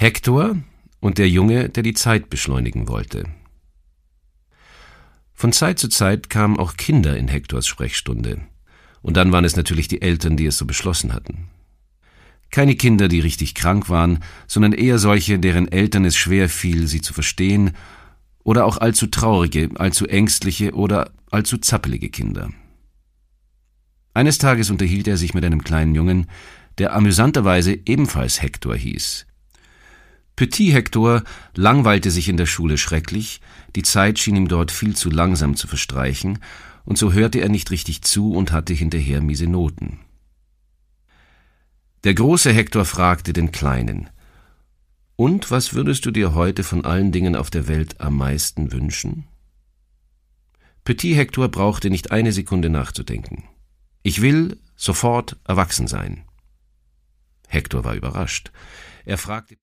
Hektor und der Junge, der die Zeit beschleunigen wollte. Von Zeit zu Zeit kamen auch Kinder in Hektors Sprechstunde. Und dann waren es natürlich die Eltern, die es so beschlossen hatten. Keine Kinder, die richtig krank waren, sondern eher solche, deren Eltern es schwer fiel, sie zu verstehen, oder auch allzu traurige, allzu ängstliche oder allzu zappelige Kinder. Eines Tages unterhielt er sich mit einem kleinen Jungen, der amüsanterweise ebenfalls Hektor hieß. Petit Hektor langweilte sich in der Schule schrecklich, die Zeit schien ihm dort viel zu langsam zu verstreichen, und so hörte er nicht richtig zu und hatte hinterher miese Noten. Der große Hektor fragte den Kleinen: »Und was würdest du dir heute von allen Dingen auf der Welt am meisten wünschen?« Petit Hektor brauchte nicht eine Sekunde nachzudenken. »Ich will sofort erwachsen sein.« Hektor war überrascht. Er fragte